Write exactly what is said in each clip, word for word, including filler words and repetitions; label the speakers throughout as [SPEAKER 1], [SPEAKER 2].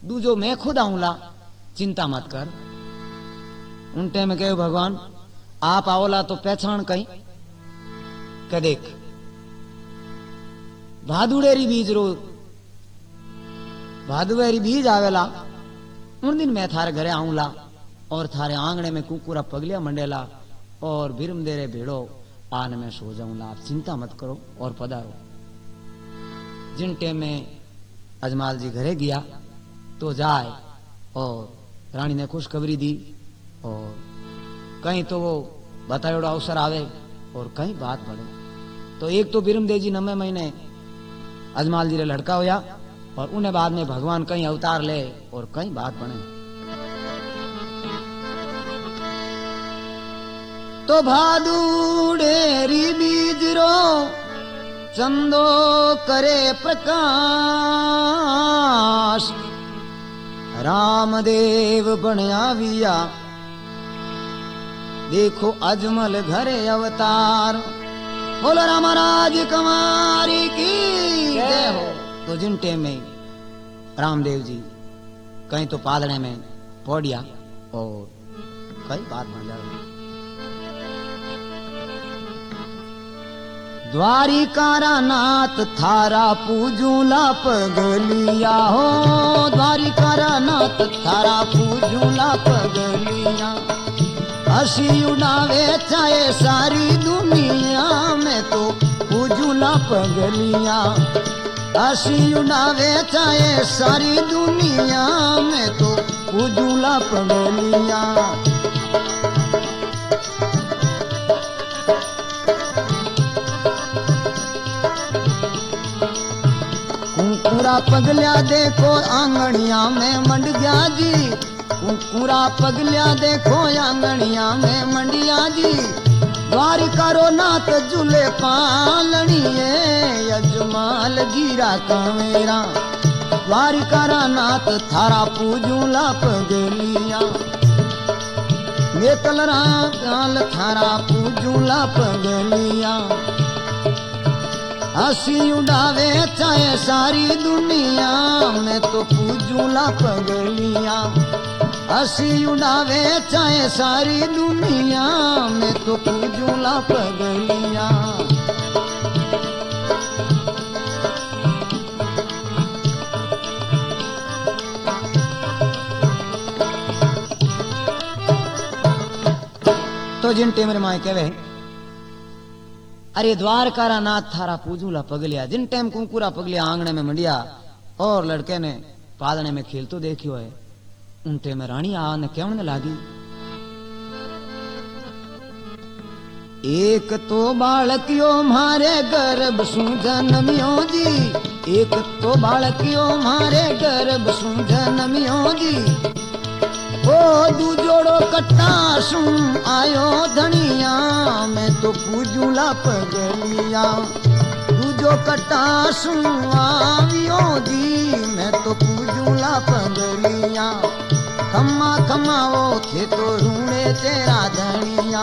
[SPEAKER 1] दूजो मैं खुद आऊंला, चिंता मत कर। उन टाइम में कहो भगवान आप आओला तो पहचान कहीं के देख भादुड़ेरी बीज रो भादुड़ेरी बीज आवेला उन दिन मैं थारे घरे आऊंला और थारे आंगणे में कुकुरा पगलिया मंडेला और भीरम देरे भेड़ो आन में सो जाऊंला। आप चिंता मत करो और पधारो। जिन टाइम में अजमाल जी घरे गया तो जाए और रानी ने खुशखबरी दी और कहीं तो वो बतायोड़ा अवसर आवे और कहीं बात बढ़े। तो एक तो बिरमदेव जी नवे महीने अजमाल जी रे लड़का होया और उन्हें बाद में भगवान कहीं अवतार ले और कहीं बात बने। तो भादुड़ेरी बीजरो चंदो करे प्रकाश, रामदेव बनया विया देखो अजमल घरे अवतार। बोलो रामराज कुमारी की जय हो। तो जिन टेम में रामदेव जी कहीं तो पादने में पौड़िया और कई बात बन जाए। द्वारिकारा नाथ थारा पूजूला पगलिया हो, द्वारिकारा नाथ थारा पूजूला पगलिया। हसी उड़ावे चाहे सारी दुनिया में तो पूजूला पगलिया। हसी उड़ावे चाहे सारी दुनिया में तो पूजूला पगलिया। कुकुरा पगलिया देखो आंगनिया में मंड गया जी, कुकुरा पगलिया देखो आंगनिया में मंडिया जी। द्वारिका रो नाथ झूले पालनिए यजमाल गिरा कामेरा। द्वारिका रा नाथ थारा पूजूला पगलिया। नेतल राल थारा पूजूला पगलिया। हसी उड़ावे चाहे सारी दुनिया में तो पूजूला पगलिया। हसी उड़ावे चाहे सारी दुनिया में तो पूजूला पगलिया। तो जिन टेमरे माए कहवे अरे द्वारकारा नाथ थारा पूजूला पगलिया। जिन टाइम कुकुरा पगलिया आंगणे में मंडिया और लड़के ने पादने में खेल तो देखियो है। उन टाइम में रानी आने कहने लागी एक तो बालकियो मारे गर्भ सु जन्मियो जी। एक तो बालकियो मारे गर्भ सु जन्मियो जी। ओ दूजोड़ो कट्टा सु आयो धनिया मैं तो पूजूला पगलिया। दूजो कट्टा सु आवियो जी मैं तो पूजूला पगलिया। खम्मा खम्मा वो थे तो रूणे तेरा धनिया।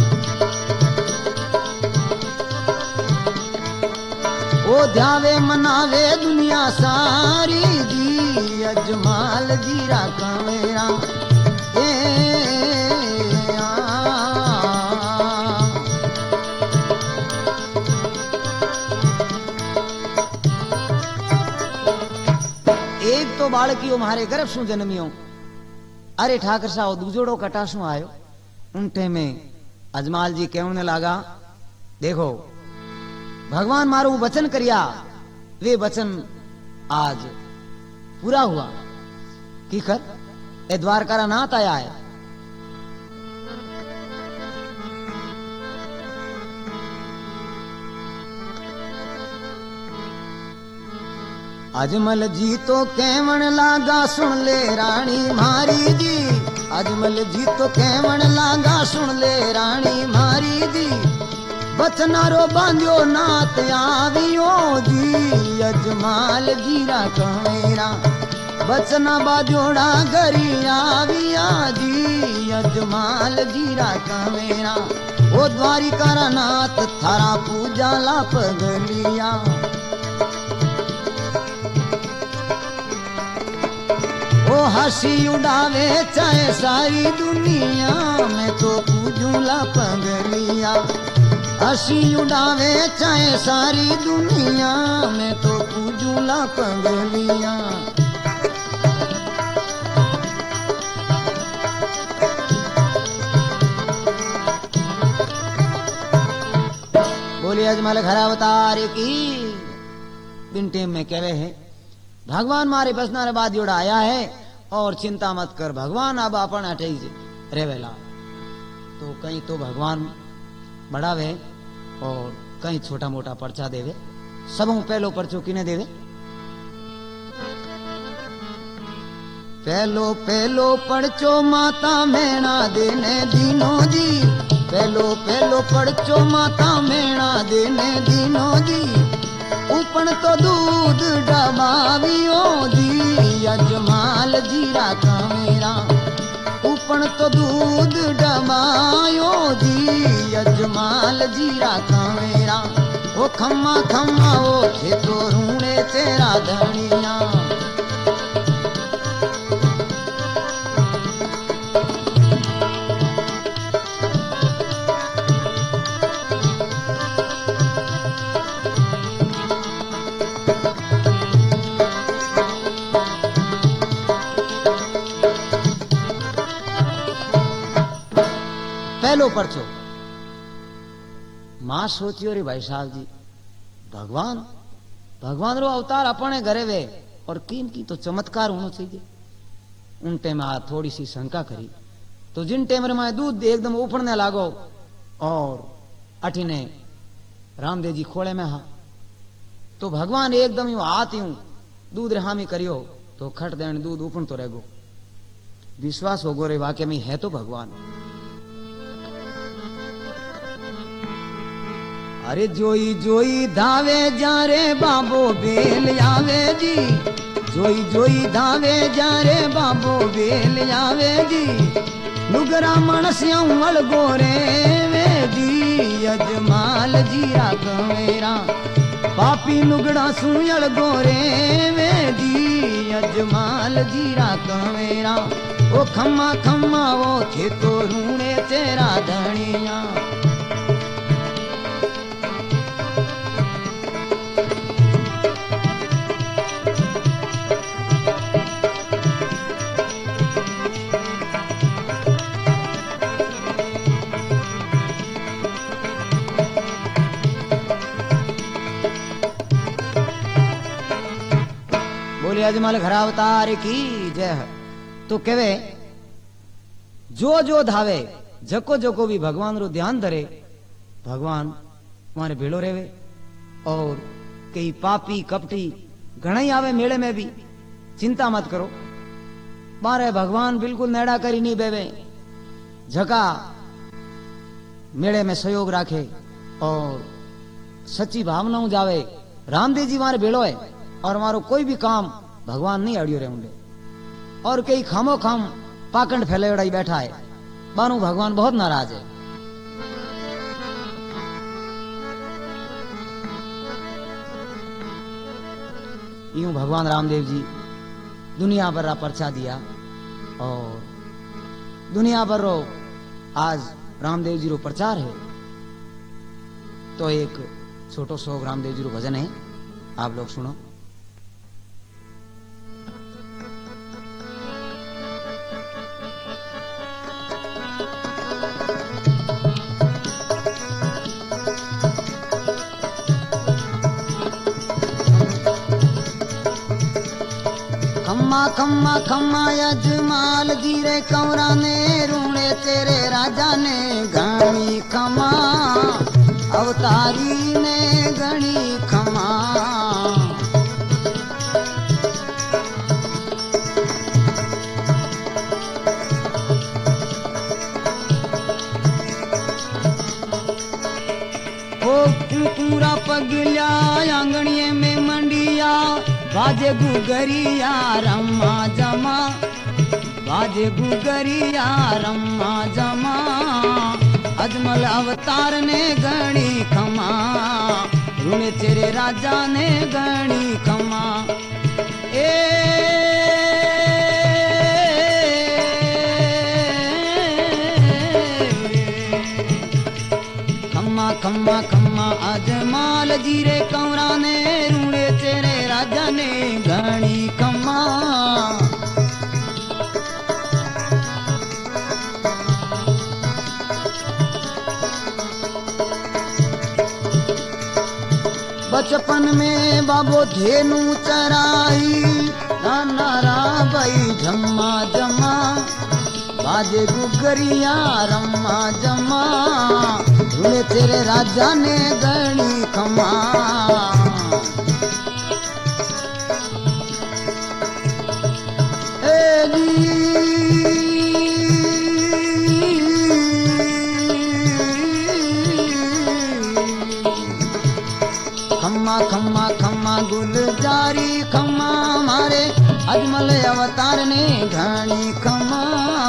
[SPEAKER 1] ओ ध्यावे मनावे दुनिया सारी जी अजमाल गिरा कामेरा। एक तो बालकियो मारे गर्भ सु जन्मियो। अरे ठाकर साहब दूजोड़ो कटासू आयो। उनटे में अजमाल जी कहने लगा देखो भगवान मारो वचन करिया वे वचन आज पूरा हुआ की कर ए द्वारका नाथ आया है। अजमल जी तो कहवन लागा सुन ले रानी मारी जी। अजमल जी तो कहवन लागा सुन ले रानी मारी जी। बचनारो बांध्यो नाथ आवियो जी अजमाल जीरा कमेरा। बचना बाजोड़ा गरी आविया जी अजमाल जीरा कमेरा। ओ द्वारिका नाथ थारा पूजा ला पगलिया। ओ हंसी उड़ावे चाहे सारी दुनिया में तो पूजूला पगलिया। हंसी उड़ावे चाहे सारी दुनिया में तो पूजूला पगलिया। बोलिए अजमल घर अवतार की। दिन टेम में कहे है भगवान मारे बसना रे बाद जोड़ा आया है और चिंता मत कर भगवान अब अपन अटे रेवेला। तो कहीं तो भगवान बढ़ावे और कहीं छोटा मोटा पर्चा देवे। सबों पहलो पर्चो किने देवे? पहलो पहलो पर्चो माता मेणा देने दीनो जी। पहलो पहलो पर्चो माता मेणा देने दीनो जी। उपन तो दूध डबावियो जी अजमाल जीरा कामेरा। उपन तो दूध डबायो जी अजमाल जीरा कामेरा। ओ खम्मा खम्मा ओ थे तो रूणे तेरा धनिया। पहलो पर्चो मां सोचियो रे भाई साहब जी भगवान भगवान रो अवतार अपने घरे वे और किन की तो चमत्कार होना चाहिए। उन टाइम आ थोड़ी सी शंका करी तो जिन टाइम रे मैं दूध एकदम उफड़ने लागो और अठीने रामदेव जी खोले में हा तो भगवान एकदम यूं हाथ यूं दूध रे हामी करियो तो खट देन दूध उफण तो रहेगो। विश्वास होगो रे वाकई में है तो भगवान। अरे जोई जोई धावे जा रे बाबो बेल आवे जी। जोई जोई धावे जा रे बाबो बेल आवे जी। नुगरा मनस्या उमल गोरे वे जी अजमाल जीरा कमेरा। पापी नुगड़ा सुयल गोरे वे जी अजमाल जीरा कमेरा। ओ खम्मा खम्मा वो थे तो रूणे तेरा धनिया। बोले अजमल घर अवतार की जय। तो कहे जो जो धावे जको जको भी भगवान रो ध्यान धरे भगवान तुम्हारे भेड़ो रेवे। और कई पापी कपटी घना ही आवे मेले में भी चिंता मत करो। मारे भगवान बिल्कुल नेड़ा करी नहीं बेवे जका मेले में सहयोग राखे और सच्ची भावनाओं जावे। रामदेव जी मारे भेड़ो है और मारो कोई भी काम भगवान नहीं अड़ियो रहेंगे। और कई खामो खाम पाखंड फैले उड़ाई बैठा है बानू भगवान बहुत नाराज है। यूं भगवान रामदेव जी दुनिया भर रा पर्चा दिया और दुनिया भर रो आज रामदेव जी रो प्रचार है। तो एक छोटो सो रामदेव जी रो भजन है आप लोग सुनो। खम्मा खम्मा खम्मा अजमाल जीरे कंवरा ने रूणे तेरे राजा ने घणी खम्मा अवतारी ने घणी खम्मा। ओ पूरा पगलिया आंगणिये में मंडिया बाजे गुगरिया रम्मा जमा। बाजे गुगरिया रम्मा जमा। अजमल अवतार ने गणी खमा रूणे तेरे राजा ने गणी खमा। ए जी रे कंवरा ने रूड़े तेरे राजा ने घणी खमा बचपन में बाबो धेनु चराई नाना रा भाई जम्मा जमा बाजे गुगरिया रम्मा जमा रूड़े तेरे राजा ने गणी खमा ए जी खम्मा खम्मा खम्मा गुलजारी खम्मा मारे अजमल अवतार ने घणी खम्मा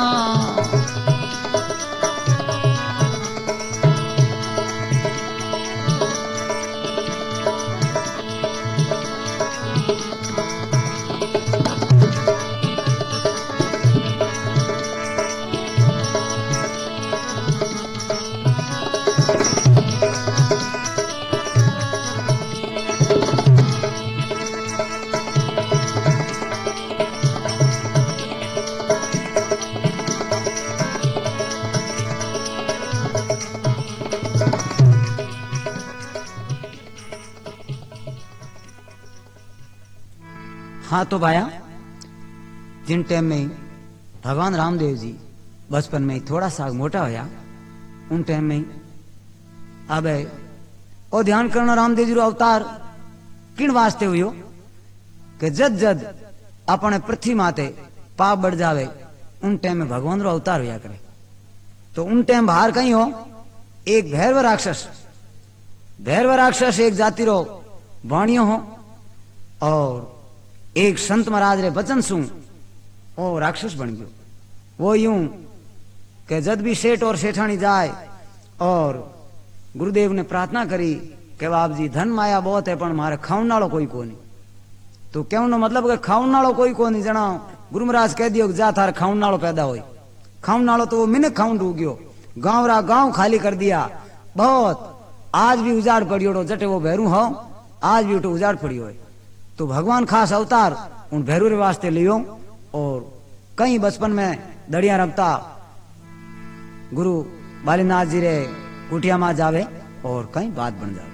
[SPEAKER 1] हाँ तो भाया जिन टाइम में भगवान रामदेव जी बचपन में थोड़ा सा मोटा होया उन टाइम में अब और ध्यान करना रामदेव जी रो अवतार किन वास्ते हुयो कि जद जद अपने पृथ्वी माते पाप बढ़ जावे उन टाइम में भगवान रो अवतार होया करे। तो उन टाइम बाहर कहीं हो एक भैरव राक्षस भैरव राक्षस एक जाति रो वाणियों हो और एक संत महाराज रे वचन सु ओ राक्षस बन गयो। वो यूं कि जद भी सेठ और सेठानी जाए और गुरुदेव ने प्रार्थना करी कि बाप जी धन माया बहुत है पण मारे खाऊं नालो कोई कोनी। तो क्यों न मतलब कि खाऊं नालो कोई कोनी जना गुरु महाराज कह दियो जा थार खाऊं नालो पैदा होई। खाऊं नालो तो वो मिनक खाऊं डूब गयो गांव रा गांव खाली कर दिया। बहुत आज भी उजाड़ पड़ियो जटे वो भैरू हो आज भी उठो उजाड़ पड़ियो है। तो भगवान खास अवतार उन भैरू रे वास्ते लियो और कहीं बचपन में दड़िया रखता गुरु बालीनाथ जी रे कुटिया में जावे और कहीं बात बन जावे।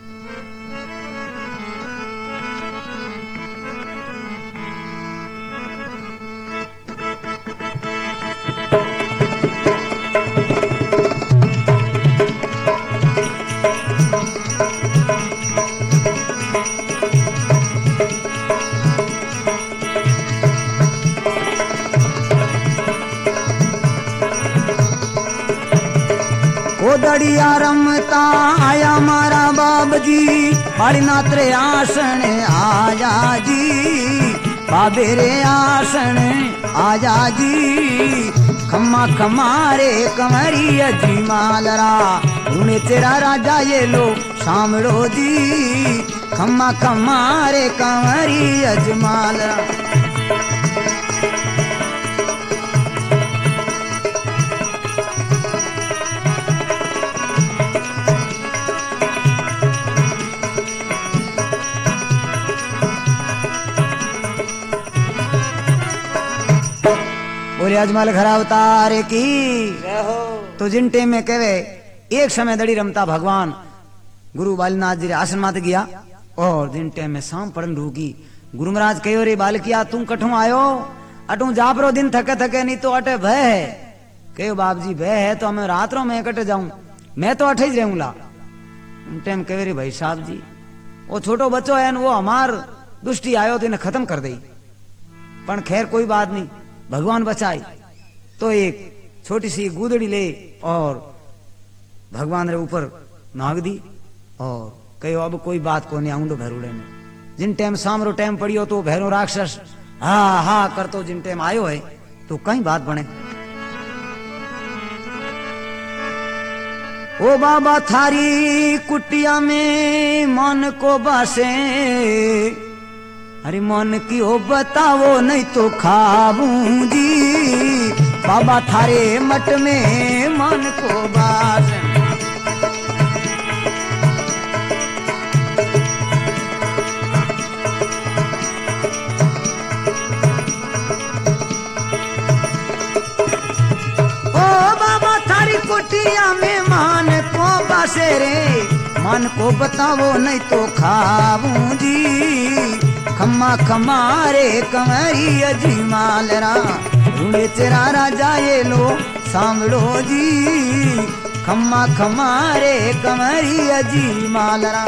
[SPEAKER 1] दड़िया रमता आया मारा बाब जी बालीनाथ रे आसन आजा जी बाबे रे आसन आजा जी खम्मा खम्मा रे कंवरी जी मालरा रूणे तेरा राजा ये लो सामड़ो जी खम्मा खम्मा रे कंवरी अजमालरा। अजमल घर अवतार की तो जिन टेम में कहे एक समय दड़ी रमता भगवान गुरु बालीनाथ जी आसन मात गया और जिन टेम में शाम पड़न रूकी गुरु महाराज कहो रे बालकिया तुम कठू आयो अटू जापरो दिन थके थके नहीं तो अटे भय है। कहो बाप जी भय है तो हमें रात रो मैं कटे जाऊं मैं तो अठे ही रहूंगा। उन टाइम कहे रे भाई साहब जी वो छोटो बच्चो है वो हमार दुष्टि आयो तो इन्हें खत्म कर दी पण खैर कोई बात नहीं भगवान बचाई। तो एक छोटी सी गुदड़ी ले और भगवान रे ऊपर नाग दी और कहो अब कोई बात को नहीं आऊंडो भैरूड़े ने। जिन टाइम शाम रो टाइम पड़ियो तो भैरो राक्षस हा हा करतो जिन टाइम आयो है तो कहीं बात बने। ओ बाबा थारी कुटिया में मन को बासे अरे मन की हो बताओ नहीं तो खाऊं जी बाबा थारे मठ में मन को बास। कुटिया में मान को बसे रे, मन को बताओ नहीं तो खाऊं जी। खम्मा खम्मा रे कंवरी अजी मालरा, रूड़े चेरा राजा ये लो सांभड़ो जी। खम्मा खम्मा रे कंवरी अजी मालरा।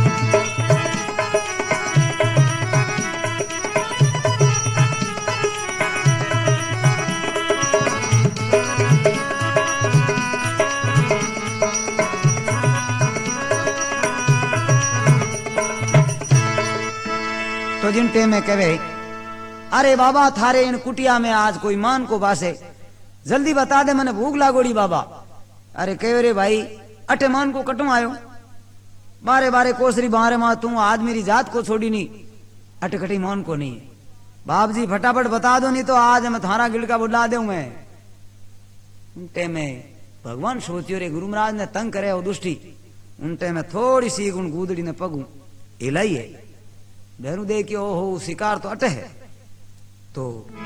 [SPEAKER 1] तो जिन टे में कहे, अरे बाबा थारे इन कुटिया में आज कोई मान को बासे, जल्दी बता दे मने भूख लागोड़ी बाबा। अरे कहे रे भाई अटे मान को कटू आयो, बारे बारे कोसरी बारे मां तू आज मेरी जात को छोड़ी नहीं, अटे कटी मान को नहीं। बाप जी फटाफट बता दो नहीं तो आज मैं थारा गिलका बुला दे मैं। उनटे में भगवान सोचियो रे गुरु महाराज ने तंग करे वो दुष्टी, उनटे में थोड़ी सी गुण गूदड़ी ने पगू हिलाई है। भैरू देखियो हो शिकार तो अटे है। तो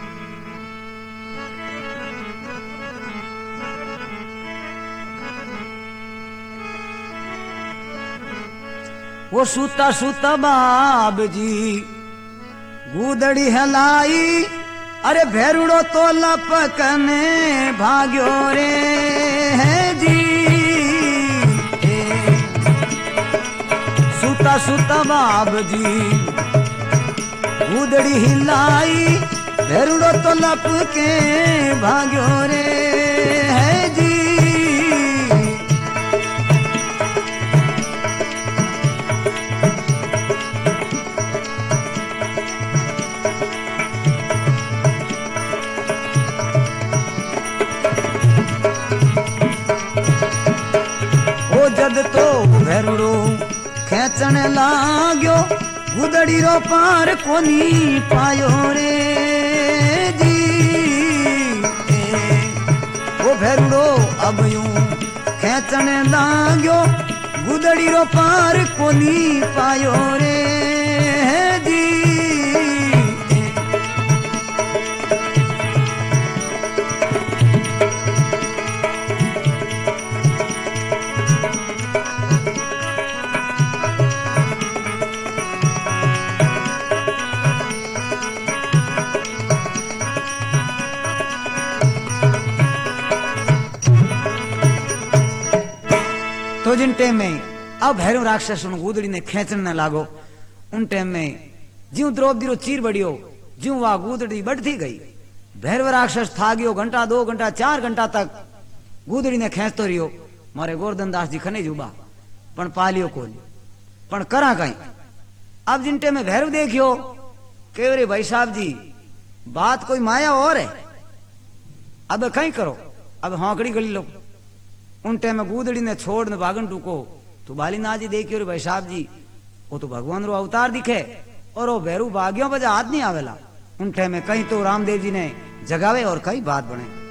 [SPEAKER 1] वो सूता सूता बाब जी गूदड़ी हलाई, अरे भैरुड़ो तो लपकने भाग्यो रे है जी। सूता सूता बाब जी गूदड़ी हिलाई, भैरुड़ो तो लपके भाग्यो रे है जी। ओ जद तो भैरुड़ो खेचन लाग्यो, गुदड़ी रो पार कोनी पायो रे जी। ओ भैरुड़ो अब यूं खेचन लाग्यो, गुदड़ी रो पार कोनी पायो रे जी। तो जिन टेम में अब भैरव राक्षस उन गूदड़ी ने खेचने लागो, उन टेम में ज्यों द्रौपदी रो चीर बढ़ियो, ज्यों वह गूदड़ी बढ़ती गई। भैरव राक्षस था गयो, घंटा दो घंटा चार घंटा तक गूदड़ी ने खेचतो रियो। मारे गोवर्धन दास जी खने जुबा पण पालियो कोनी, पण करा कहीं। अब जिन टेम में भैरव देखियो के रे भाई साहब जी बात कोई माया और है, अब कहीं करो, अब हौकड़ी गली लो। उन टाइम में गूदड़ी ने छोड़ ने भागन टूको तो बालीनाथ जी देखियो रे भाई साहब जी वो तो भगवान रो अवतार दिखे और वो भैरू भाग्यों पर हाथ नहीं आवेला। उन टाइम में कहीं तो रामदेव जी ने जगावे और कहीं बात बने।